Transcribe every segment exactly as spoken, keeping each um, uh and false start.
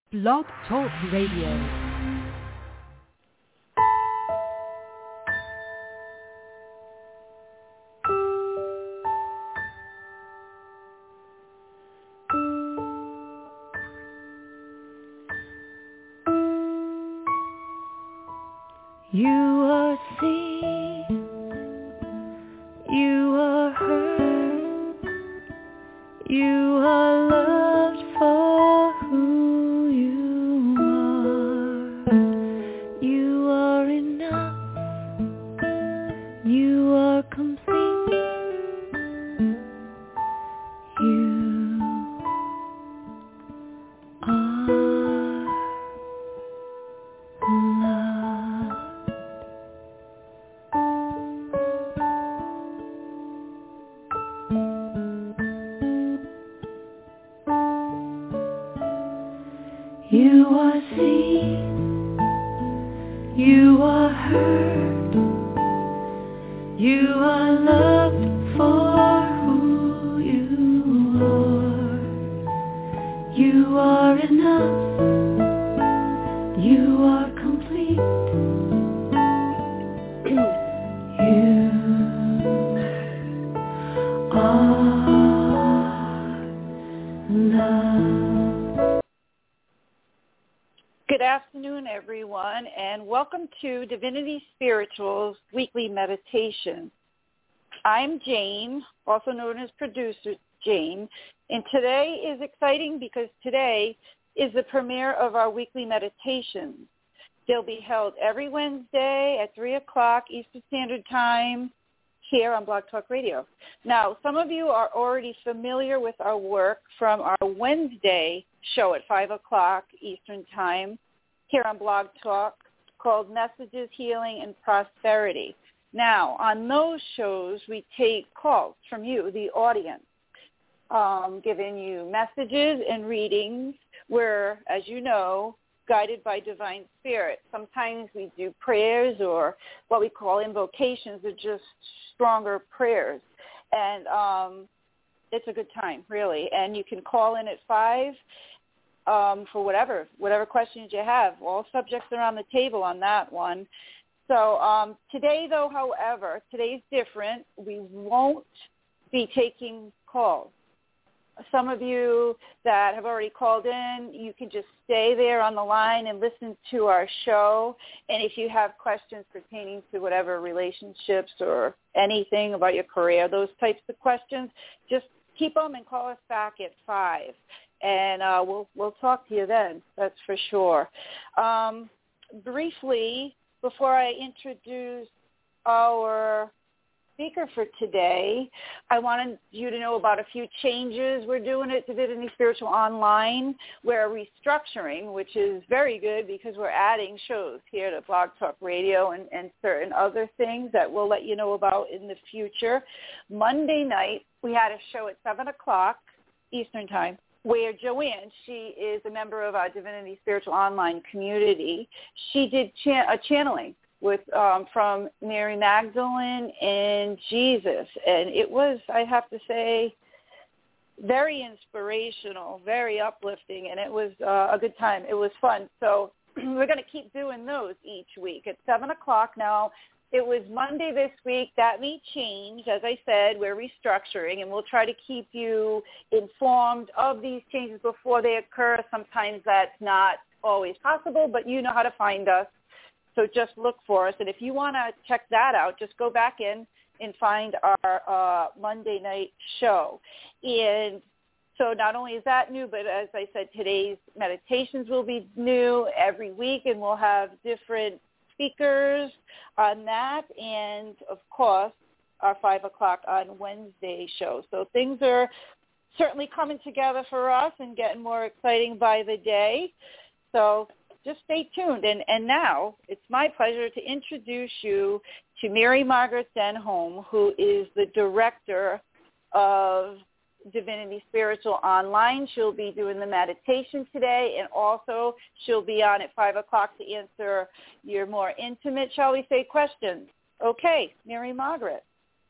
Blog Talk Radio. You are seen, you are heard, you are loved for who you are. You are enough, you are complete, you are love. You are seen, you are heard, you are loved for who you are. You are enough, you are complete, you are love. Good afternoon, everyone, and welcome to Divinity Spiritual's weekly meditation. I'm Jane, also known as Producer Jane, and today is exciting because today is the premiere of our weekly meditations. They'll be held every Wednesday at three o'clock Eastern Standard Time here on Blog Talk Radio. Now, some of you are already familiar with our work from our Wednesday show at five o'clock Eastern Time here on Blog Talk called Messages, Healing, and Prosperity. Now, on those shows, we take calls from you, the audience, um, giving you messages and readings. We're, as you know, guided by Divine Spirit. Sometimes we do prayers or what we call invocations, are just stronger prayers. And um, it's a good time, really. And you can call in at five um, for whatever, whatever questions you have. All subjects are on the table on that one. So um, today, though, however, today's different. We won't be taking calls. Some of you that have already called in, you can just stay there on the line and listen to our show. And if you have questions pertaining to whatever relationships or anything about your career, those types of questions, just keep them and call us back at five. And uh, we'll we'll talk to you then, that's for sure. Um, briefly, before I introduce our speaker for today, I wanted you to know about a few changes we're doing at Divinity Spiritual Online. We're restructuring, which is very good because we're adding shows here to Blog Talk Radio and, and certain other things that we'll let you know about in the future. Monday night, we had a show at seven o'clock Eastern Time where Joanne, she is a member of our Divinity Spiritual Online community. She did cha- a channeling with um, from Mary Magdalene and Jesus. And it was, I have to say, very inspirational, very uplifting, and it was uh, a good time. It was fun. So we're going to keep doing those each week at seven o'clock. Now, it was Monday this week. That may change. As I said, we're restructuring, and we'll try to keep you informed of these changes before they occur. Sometimes that's not always possible, but you know how to find us. So just look for us. And if you want to check that out, just go back in and find our uh, Monday night show. And so not only is that new, but as I said, today's meditations will be new every week, and we'll have different speakers on that. And, of course, our five o'clock on Wednesday show. So things are certainly coming together for us and getting more exciting by the day. So just stay tuned. And, and now it's my pleasure to introduce you to Mary Margaret Denholm, who is the director of Divinity Spiritual Online. She'll be doing the meditation today, and also she'll be on at five o'clock to answer your more intimate, shall we say, questions. Okay, Mary Margaret.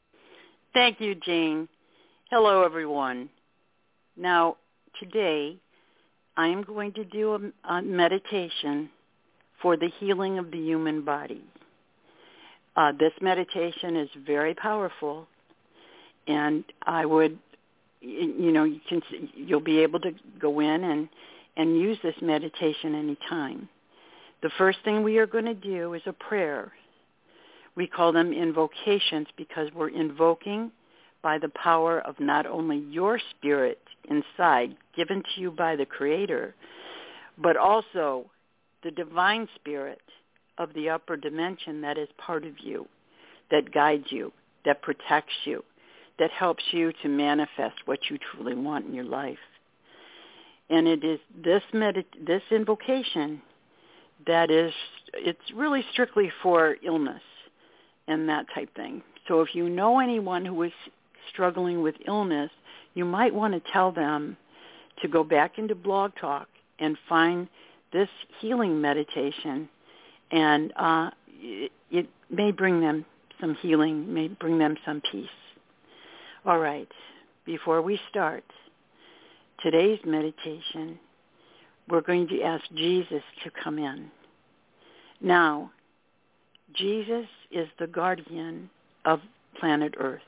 Thank you, Jane. Hello, everyone. Now, today I am going to do a, a meditation for the healing of the human body. Uh, this meditation is very powerful, and I would, you know, you can, you'll be able to go in and, and use this meditation anytime. The first thing we are going to do is a prayer. We call them invocations because we're invoking by the power of not only your spirit inside, given to you by the Creator, but also the divine spirit of the upper dimension that is part of you, that guides you, that protects you, that helps you to manifest what you truly want in your life. And it is this medit- this invocation that is, it's really strictly for illness and that type thing. So if you know anyone who is struggling with illness, you might want to tell them to go back into Blog Talk and find this healing meditation, and uh, it, it may bring them some healing, may bring them some peace. All right, before we start today's meditation, we're going to ask Jesus to come in. Now, Jesus is the guardian of planet Earth.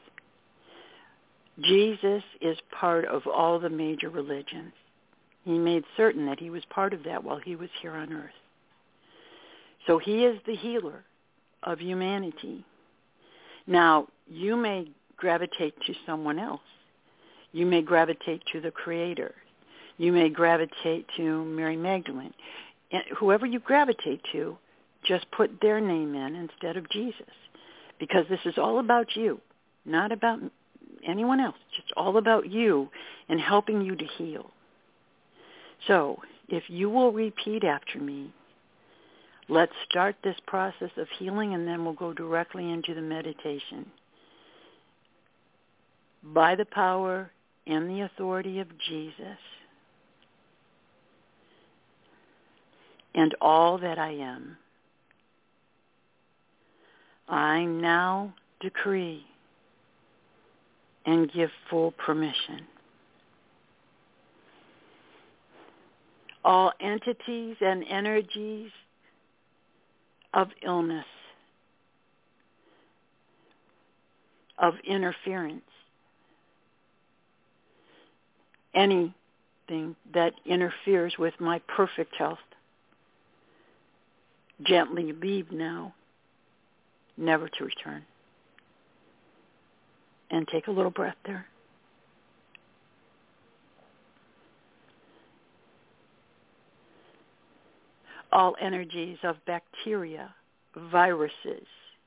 Jesus is part of all the major religions. He made certain that he was part of that while he was here on Earth. So he is the healer of humanity. Now, you may gravitate to someone else. You may gravitate to the Creator. You may gravitate to Mary Magdalene. And whoever you gravitate to, just put their name in instead of Jesus, because this is all about you, not about anyone else, just all about you and helping you to heal. So if you will repeat after me, let's start this process of healing, and then we'll go directly into the meditation. By the power and the authority of Jesus and all that I am, I now decree and give full permission. All entities and energies of illness, of interference, anything that interferes with my perfect health, gently leave now, never to return. And take a little breath there. All energies of bacteria, viruses,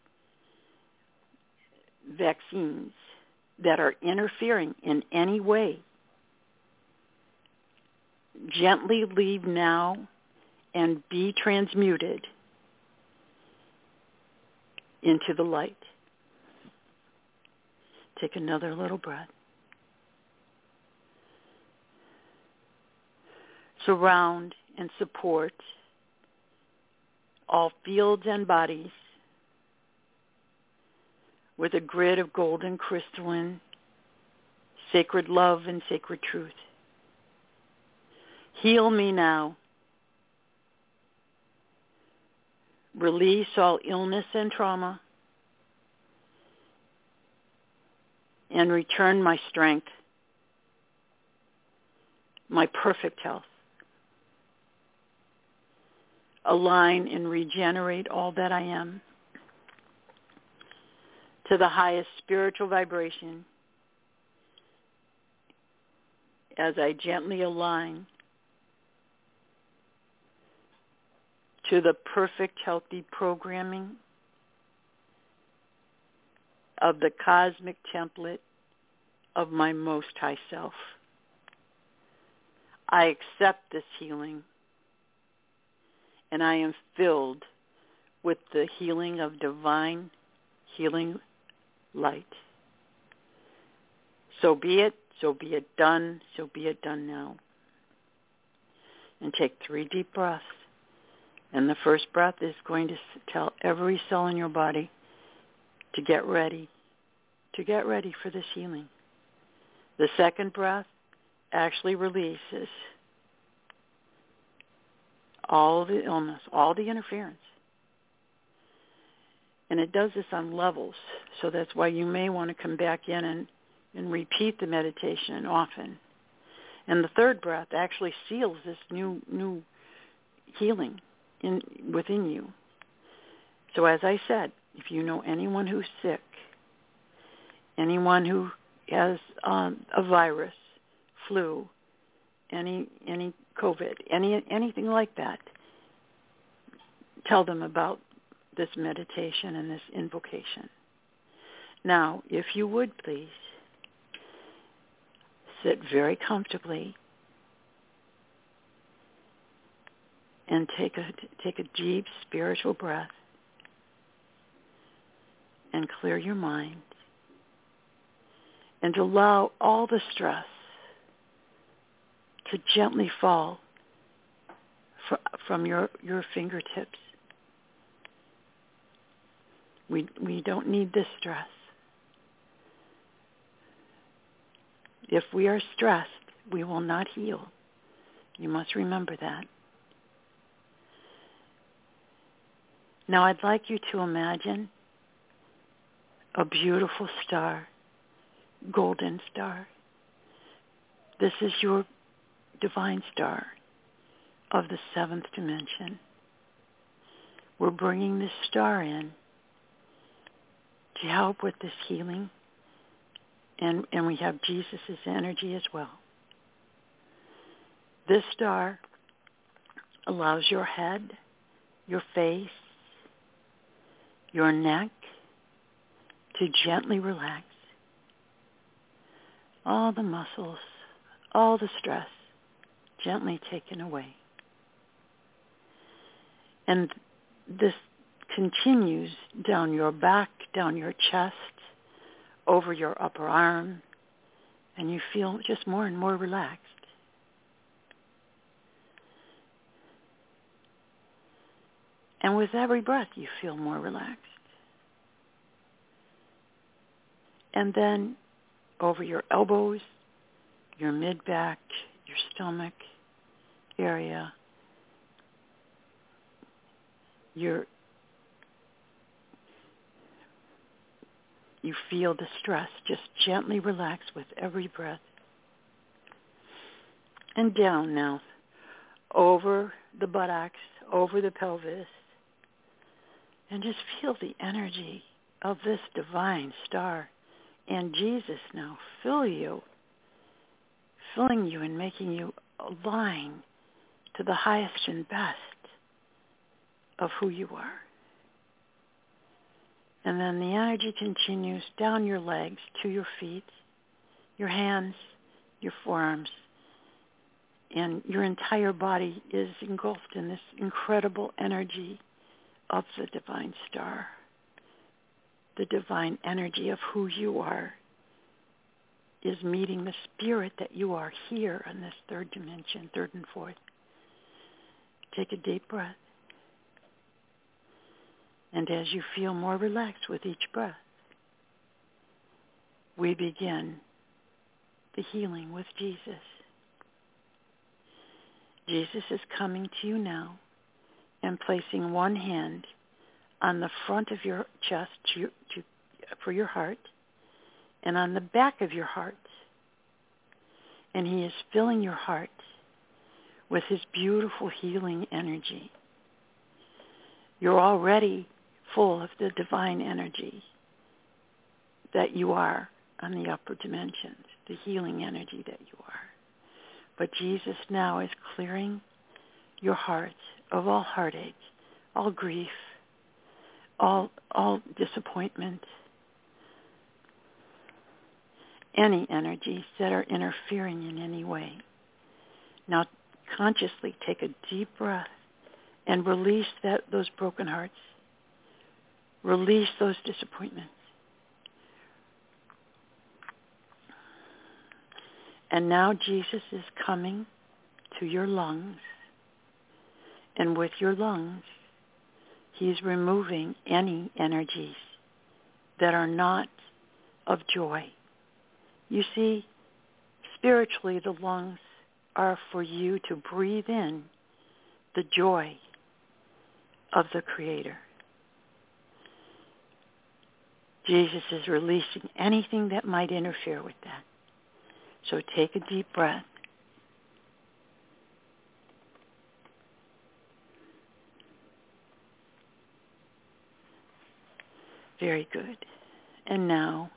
vaccines that are interfering in any way, gently leave now and be transmuted into the light. Take another little breath. Surround and support all fields and bodies with a grid of golden crystalline, sacred love and sacred truth. Heal me now. Release all illness and trauma, and return my strength, my perfect health. Align and regenerate all that I am to the highest spiritual vibration as I gently align to the perfect healthy programming of the cosmic template of my Most High Self. I accept this healing, and I am filled with the healing of divine healing light. So be it, so be it done, so be it done now. And take three deep breaths. And the first breath is going to tell every cell in your body to get ready, to get ready for this healing. The second breath actually releases all the illness, all the interference. And it does this on levels, so that's why you may want to come back in and, and repeat the meditation often. And the third breath actually seals this new new healing in within you. So as I said, if you know anyone who's sick, anyone who has um, a virus, flu, any any COVID, any anything like that, tell them about this meditation and this invocation. Now, if you would please, sit very comfortably and take a take a deep spiritual breath and clear your mind and allow all the stress to gently fall fr- from your, your fingertips. We we don't need this stress. If we are stressed, we will not heal. You must remember that. Now I'd like you to imagine a beautiful star, golden star. This is your divine star of the seventh dimension. We're bringing this star in to help with this healing, and, and we have Jesus' energy as well. This star allows your head, your face, your neck to gently relax. All the muscles, all the stress gently taken away. And this continues down your back, down your chest, over your upper arm, and you feel just more and more relaxed. And with every breath, you feel more relaxed. And then over your elbows, your mid-back, your stomach area, your you feel the stress just gently relax with every breath. And down now, over the buttocks, over the pelvis, and just feel the energy of this divine star and Jesus now fill you, filling you and making you align to the highest and best of who you are. And then the energy continues down your legs to your feet, your hands, your forearms, and your entire body is engulfed in this incredible energy of the divine star, the divine energy of who you are is meeting the spirit that you are here in this third dimension, third and fourth. Take a deep breath. And as you feel more relaxed with each breath, we begin the healing with Jesus. Jesus is coming to you now and placing one hand on the front of your chest to, to, for your heart and on the back of your heart. And he is filling your heart with his beautiful healing energy. You're already full of the divine energy that you are on the upper dimensions, the healing energy that you are. But Jesus now is clearing your heart of all heartache, all grief, all all disappointment, any energies that are interfering in any way. Now consciously take a deep breath and release that those broken hearts. Release those disappointments. And now Jesus is coming to your lungs. And with your lungs, he's removing any energies that are not of joy. You see, spiritually, the lungs are for you to breathe in the joy of the Creator. Jesus is releasing anything that might interfere with that. So take a deep breath. Very good. And now,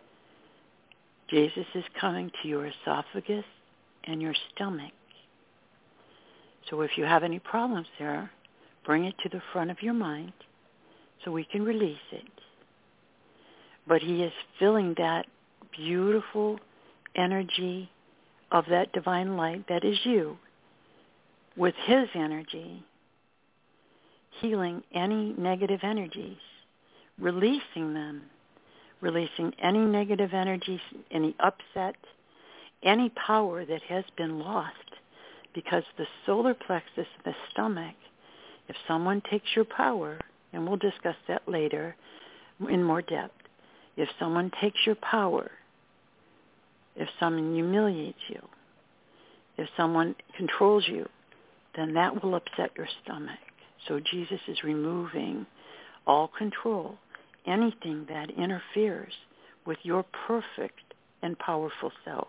Jesus is coming to your esophagus and your stomach. So if you have any problems there, bring it to the front of your mind so we can release it. But he is filling that beautiful energy of that divine light that is you with his energy, healing any negative energies, releasing them, releasing any negative energies, any upset, any power that has been lost. Because the solar plexus, the stomach, if someone takes your power, and we'll discuss that later in more depth, if someone takes your power, if someone humiliates you, if someone controls you, then that will upset your stomach. So Jesus is removing all control, anything that interferes with your perfect and powerful self.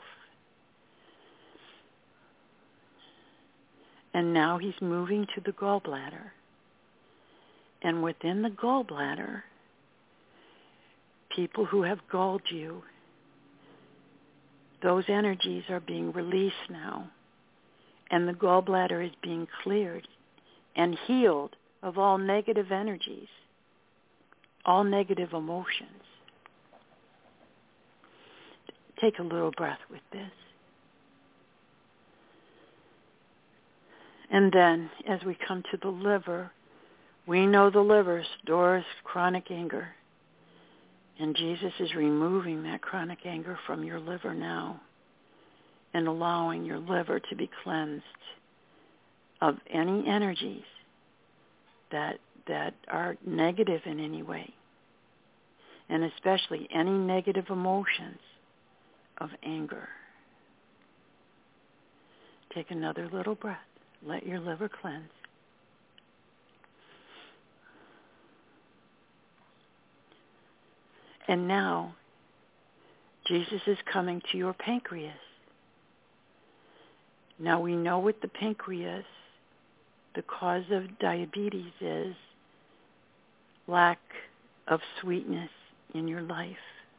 And now he's moving to the gallbladder. And within the gallbladder, people who have galled you, those energies are being released now. And the gallbladder is being cleared and healed of all negative energies, all negative emotions. Take a little breath with this. And then, as we come to the liver, we know the liver stores chronic anger. And Jesus is removing that chronic anger from your liver now and allowing your liver to be cleansed of any energies that that are negative in any way, and especially any negative emotions of anger. Take another little breath. Let your liver cleanse. And now, Jesus is coming to your pancreas. Now we know with the pancreas, the cause of diabetes is lack of sweetness in your life.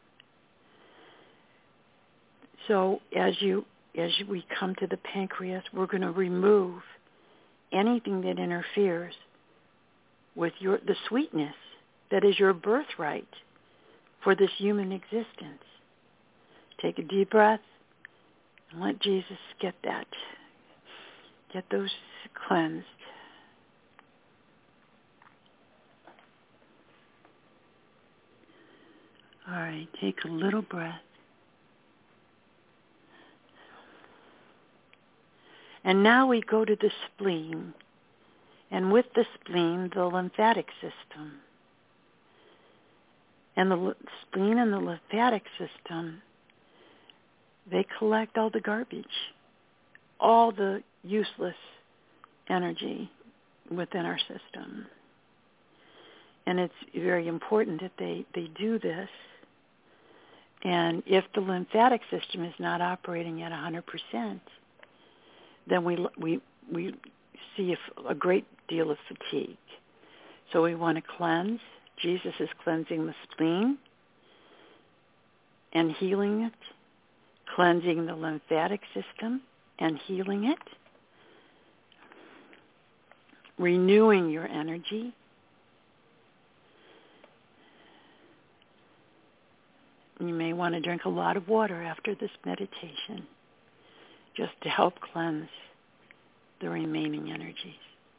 So as you as we come to the pancreas, we're going to remove anything that interferes with your the sweetness that is your birthright for this human existence. Take a deep breath and let Jesus get that. Get those cleansed. All right, take a little breath. And now we go to the spleen, and with the spleen, the lymphatic system. And the l- spleen and the lymphatic system, they collect all the garbage, all the useless energy within our system. And it's very important that they, they do this. And if the lymphatic system is not operating at one hundred percent, then we we we see a, a great deal of fatigue. So we want to cleanse. Jesus is cleansing the spleen and healing it, cleansing the lymphatic system and healing it, renewing your energy. You may want to drink a lot of water after this meditation, just to help cleanse the remaining energies.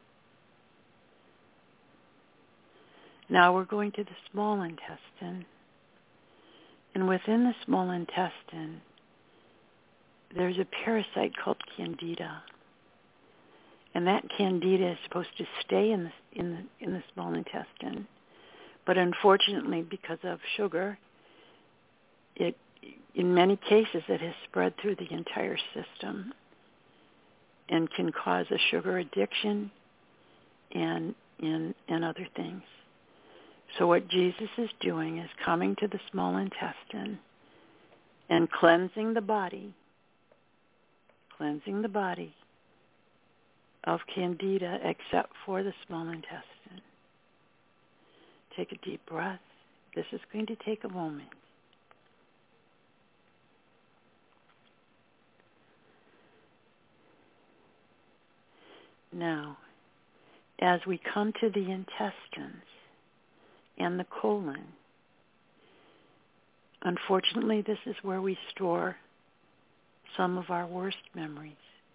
Now we're going to the small intestine. And within the small intestine, there's a parasite called Candida. And that Candida is supposed to stay in the, in the, in the small intestine. But unfortunately, because of sugar, it in many cases, it has spread through the entire system and can cause a sugar addiction and and, and other things. So what Jesus is doing is coming to the small intestine and cleansing the body, cleansing the body of candida except for the small intestine. Take a deep breath. This is going to take a moment. Now, as we come to the intestines and the colon, unfortunately, this is where we store some of our worst memories.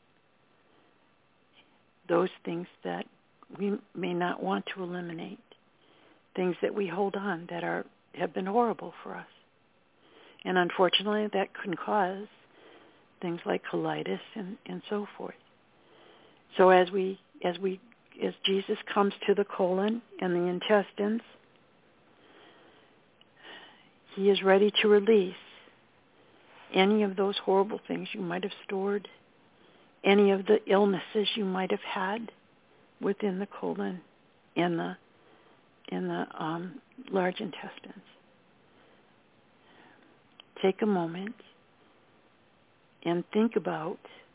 Those things that we may not want to eliminate, things that we hold on that are have been horrible for us. And unfortunately, that can cause things like colitis and, and so forth. So as we as we as Jesus comes to the colon and the intestines, he is ready to release any of those horrible things you might have stored, any of the illnesses you might have had within the colon and the in the um, large intestines. Take a moment and think about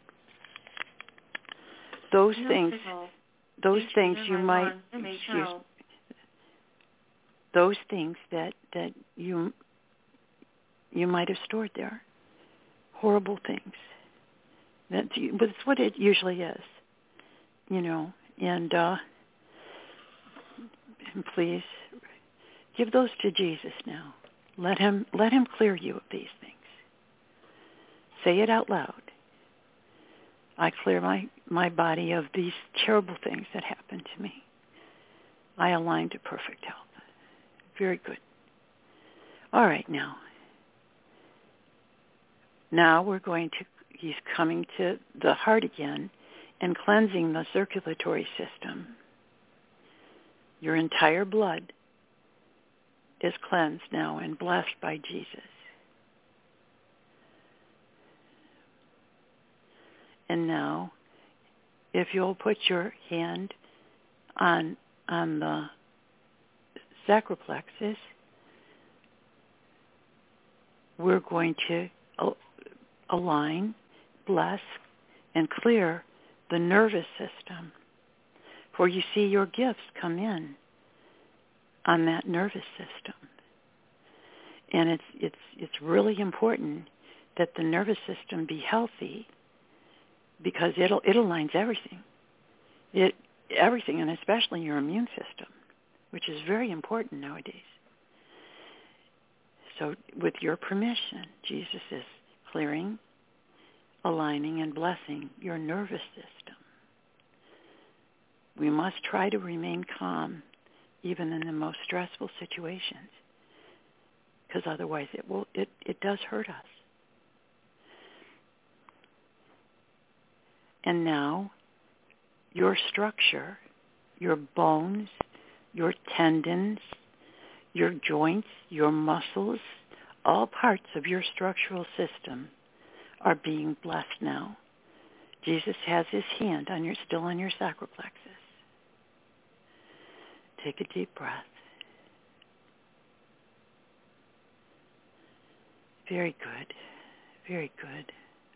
those No things. signal. Those Each things user you might might want to make excuse. sure. Those things that that you you might have stored there. Horrible things. That, but it's what it usually is, you know. And, uh, and please give those to Jesus now. Let him let him clear you of these things. Say it out loud. I clear my, my body of these terrible things that happened to me. I align to perfect health. Very good. All right, now. Now we're going to, he's coming to the heart again and cleansing the circulatory system. Your entire blood is cleansed now and blessed by Jesus. And now, if you'll put your hand on on the sacral plexus, we're going to align, bless, and clear the nervous system. For you see your gifts come in on that nervous system. And it's it's it's really important that the nervous system be healthy, because it'll it aligns everything. It everything, and especially your immune system, which is very important nowadays. So with your permission, Jesus is clearing, aligning, and blessing your nervous system. We must try to remain calm even in the most stressful situations, because otherwise it will it, it does hurt us. And now, your structure, your bones, your tendons, your joints, your muscles, all parts of your structural system are being blessed now. Jesus has his hand on your, still on your sacral plexus. Take a deep breath. Very good. Very good.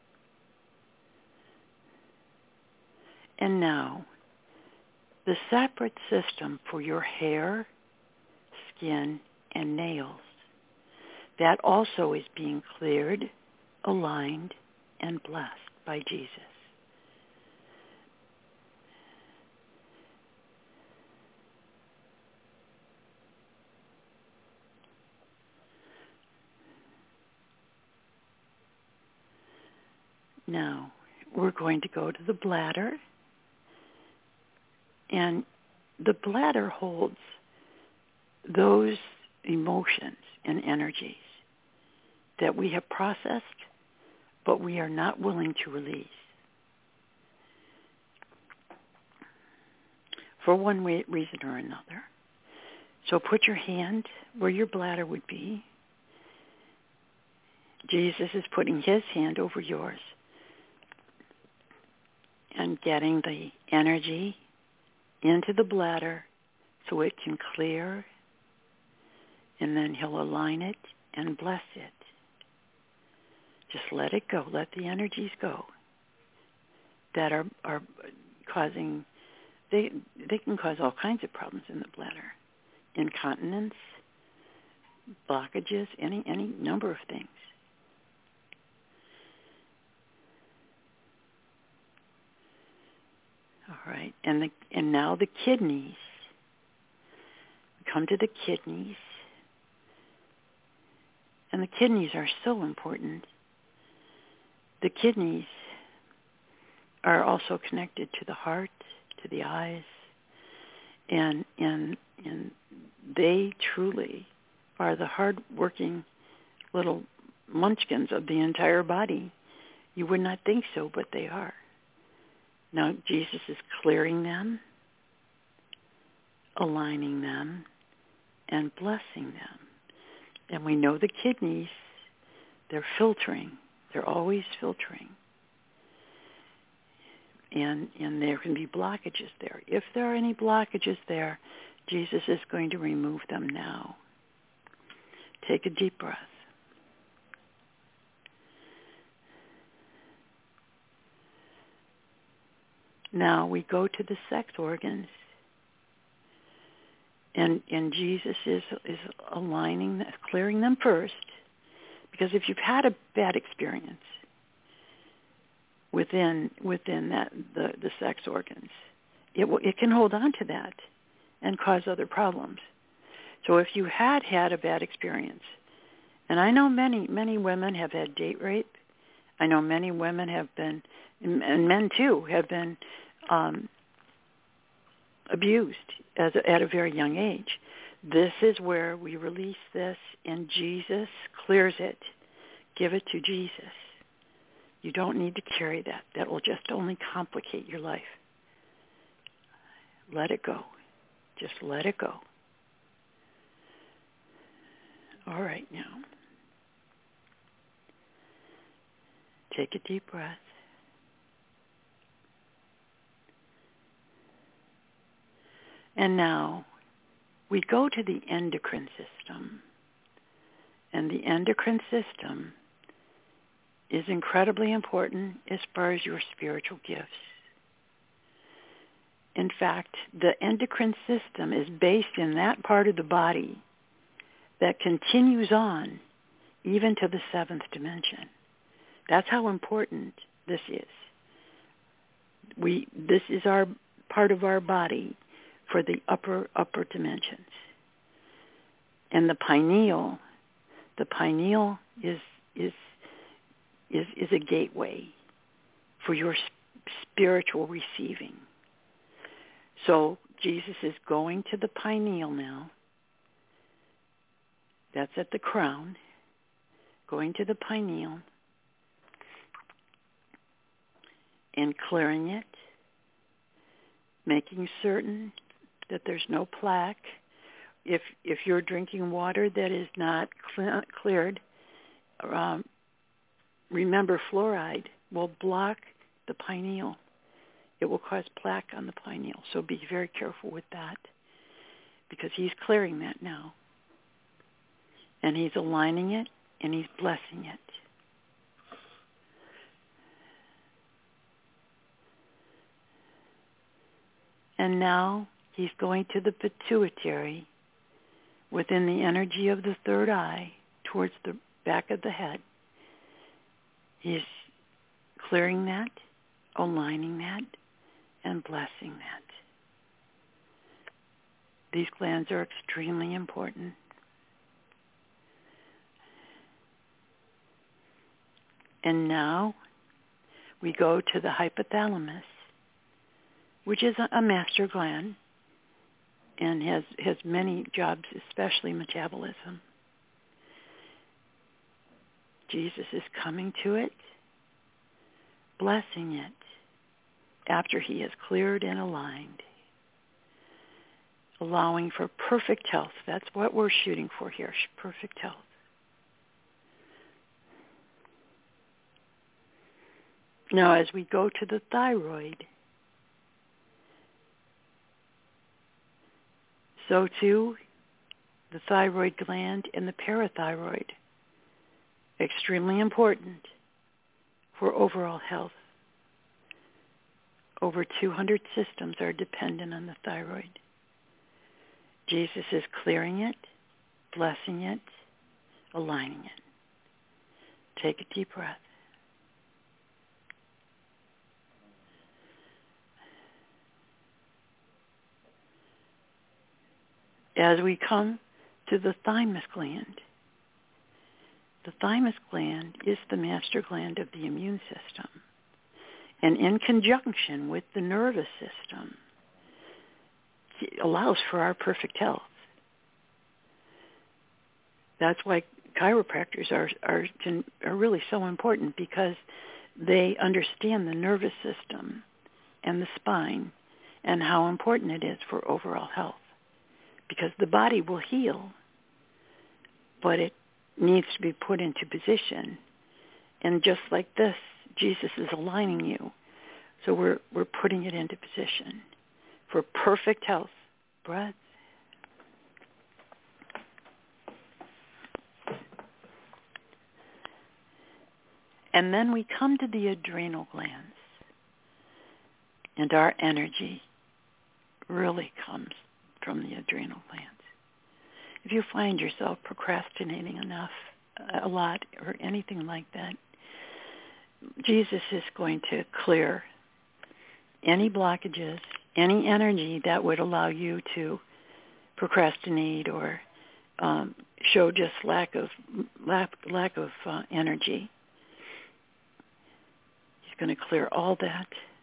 And now, the separate system for your hair, skin, and nails, that also is being cleared, aligned, and blessed by Jesus. Now, we're going to go to the bladder. And the bladder holds those emotions and energies that we have processed, but we are not willing to release. For one way, reason or another. So put your hand where your bladder would be. Jesus is putting his hand over yours and getting the energy into the bladder so it can clear, and then he'll align it and bless it. Just let it go. Let the energies go that are, are causing, they, they can cause all kinds of problems in the bladder. Incontinence, blockages, any, any number of things. All right, and the and now the kidneys. We come to the kidneys, and the kidneys are so important. The kidneys are also connected to the heart, to the eyes, and and and they truly are the hard-working little munchkins of the entire body. You would not think so, but they are. Now, Jesus is clearing them, aligning them, and blessing them. And we know the kidneys, they're filtering. They're always filtering. And, and there can be blockages there. If there are any blockages there, Jesus is going to remove them now. Take a deep breath. Now we go to the sex organs, and and Jesus is is aligning, clearing them first, because if you've had a bad experience within within that the, the sex organs, it will, it can hold on to that and cause other problems. So if you had had a bad experience, and I know many many women have had date rape, I know many women have been, and men too, have been um, abused as a, at a very young age. This is where we release this, and Jesus clears it. Give it to Jesus. You don't need to carry that. That will just only complicate your life. Let it go. Just let it go. All right, now. Take a deep breath. And now we go to the endocrine system. And the endocrine system is incredibly important as far as your spiritual gifts. In fact, the endocrine system is based in that part of the body that continues on even to the seventh dimension. That's how important this is. We this is our part of our body for the upper upper dimensions. And the pineal, the pineal is is is is a gateway for your spiritual receiving. So Jesus is going to the pineal now. That's at the crown. Going to the pineal and clearing it, making certain that there's no plaque. If if you're drinking water that is not cl- cleared, um, remember fluoride will block the pineal. It will cause plaque on the pineal. So be very careful with that, because he's clearing that now. And he's aligning it, and he's blessing it. And now he's going to the pituitary within the energy of the third eye towards the back of the head. He's clearing that, aligning that, and blessing that. These glands are extremely important. And now we go to the hypothalamus, which is a master gland and has, has many jobs, especially metabolism. Jesus is coming to it, blessing it after he has cleared and aligned, allowing for perfect health. That's what we're shooting for here, perfect health. Now, as we go to the thyroid, So too, the thyroid gland and the parathyroid, extremely important for overall health. Over two hundred systems are dependent on the thyroid. Jesus is clearing it, blessing it, aligning it. Take a deep breath. As we come to the thymus gland, the thymus gland is the master gland of the immune system. And in conjunction with the nervous system, it allows for our perfect health. That's why chiropractors are, are, are really so important, because they understand the nervous system and the spine and how important it is for overall health. Because the body will heal, but it needs to be put into position. And just like this, Jesus is aligning you. So we're we're putting it into position for perfect health. Breath. And then we come to the adrenal glands. And our energy really comes from the adrenal glands. If you find yourself procrastinating enough, a lot, or anything like that, Jesus is going to clear any blockages, any energy that would allow you to procrastinate or um, show just lack of lack, lack of uh, energy. He's going to clear all that.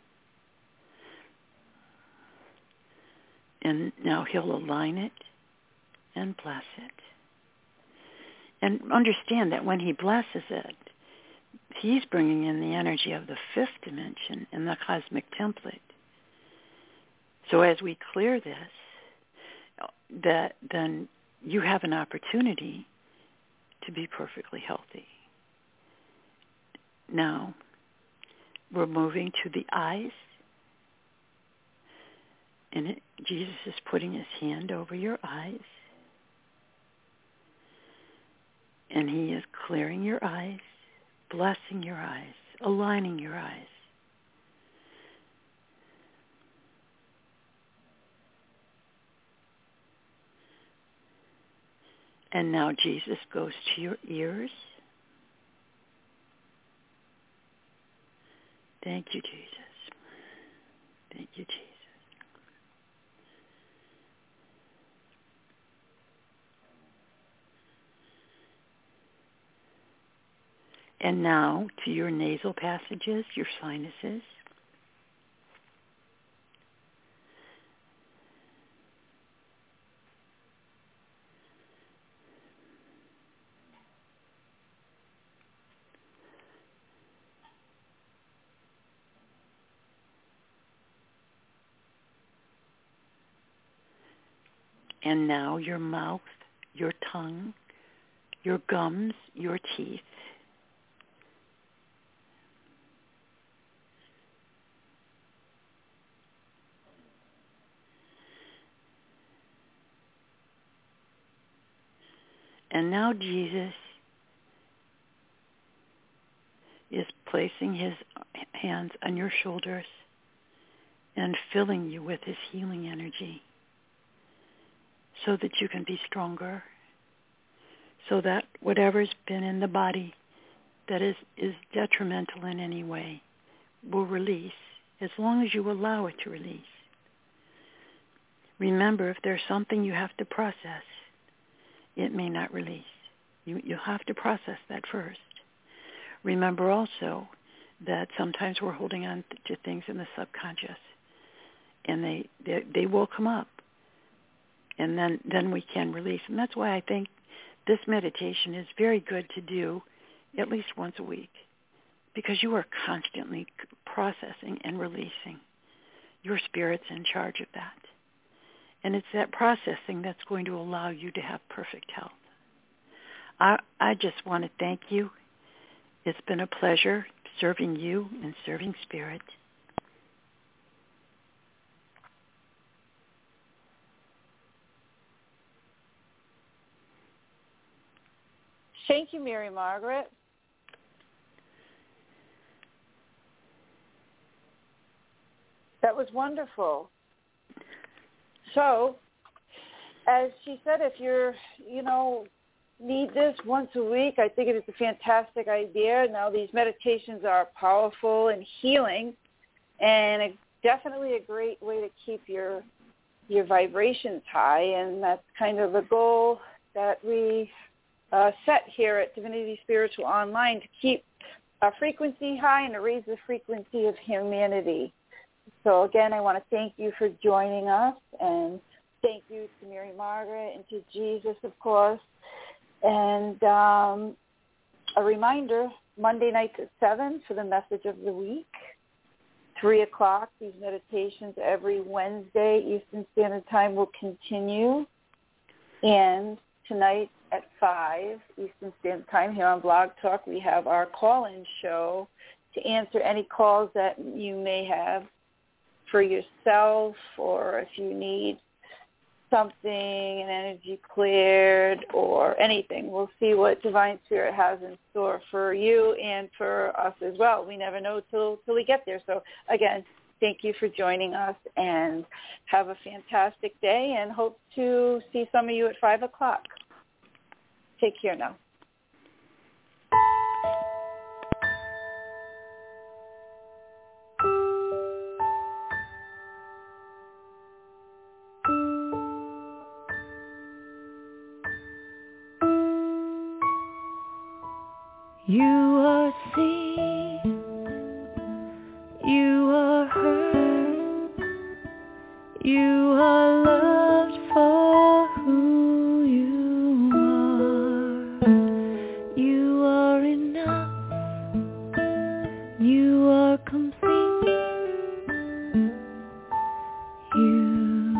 And now he'll align it and bless it. And understand that when he blesses it, he's bringing in the energy of the fifth dimension in the cosmic template. So as we clear this, that then you have an opportunity to be perfectly healthy. Now, we're moving to the eyes. And it, Jesus is putting his hand over your eyes. And he is clearing your eyes, blessing your eyes, aligning your eyes. And now Jesus goes to your ears. Thank you, Jesus. Thank you, Jesus. And now to your nasal passages, your sinuses. And now your mouth, your tongue, your gums, your teeth. And now Jesus is placing his hands on your shoulders and filling you with his healing energy so that you can be stronger, so that whatever's been in the body that is, is detrimental in any way will release, as long as you allow it to release. Remember, if there's something you have to process, it may not release. You, you'll have to process that first. Remember also that sometimes we're holding on to things in the subconscious, and they, they, they will come up, and then, then we can release. And that's why I think this meditation is very good to do at least once a week, because you are constantly processing and releasing. Your spirit's in charge of that. And it's that processing that's going to allow you to have perfect health. I, I just want to thank you. It's been a pleasure serving you and serving Spirit. Thank you, Mary Margaret. That was wonderful. So, as she said, if you're, you know, need this once a week, I think it is a fantastic idea. Now, these meditations are powerful and healing, and a, definitely a great way to keep your your vibrations high, and that's kind of the goal that we uh, set here at Divinity Spiritual Online, to keep our frequency high and to raise the frequency of humanity. So again, I want to thank you for joining us, and thank you to Mary Margaret and to Jesus, of course. And um, a reminder, Monday nights at seven for the message of the week. three o'clock, these meditations every Wednesday, Eastern Standard Time, will continue. And tonight at five, Eastern Standard Time, here on Blog Talk, we have our call-in show to answer any calls that you may have for yourself, or if you need something, an energy cleared, or anything. We'll see what Divine Spirit has in store for you and for us as well. We never know till till we get there. So again, thank you for joining us, and have a fantastic day, and hope to see some of you at five o'clock. Take care now. You are seen, you are heard, you are loved for who you are. You are enough, you are complete, you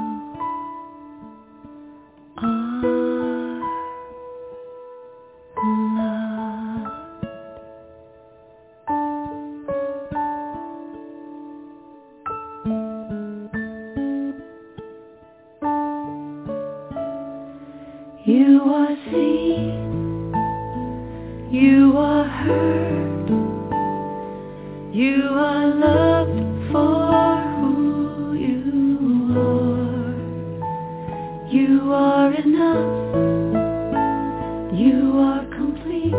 are love. You are seen, you are heard, you are loved for who you are. You are enough, you are complete,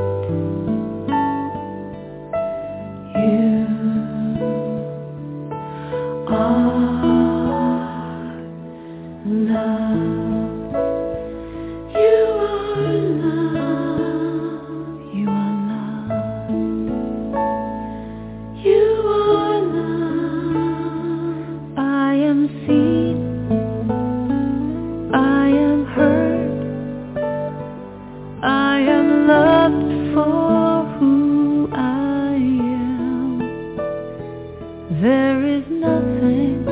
you are love. You are love, you are love, you are love. I am seen, I am heard, I am loved for who I am. There is nothing